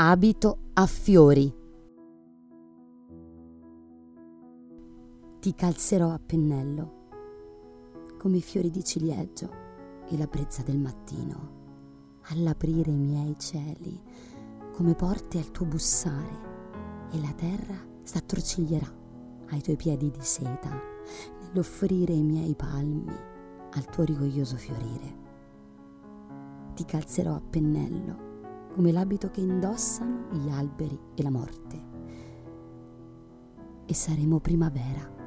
abito a fiori. Ti calzerò a pennello, come i fiori di ciliegio e la brezza del mattino, all'aprire i miei cieli, come porte al tuo bussare, e la terra s'attorciglierà ai tuoi piedi di seta, nell'offrire i miei palmi al tuo rigoglioso fiorire. Ti calzerò a pennello, come l'abito che indossano gli alberi e la morte, e saremo primavera.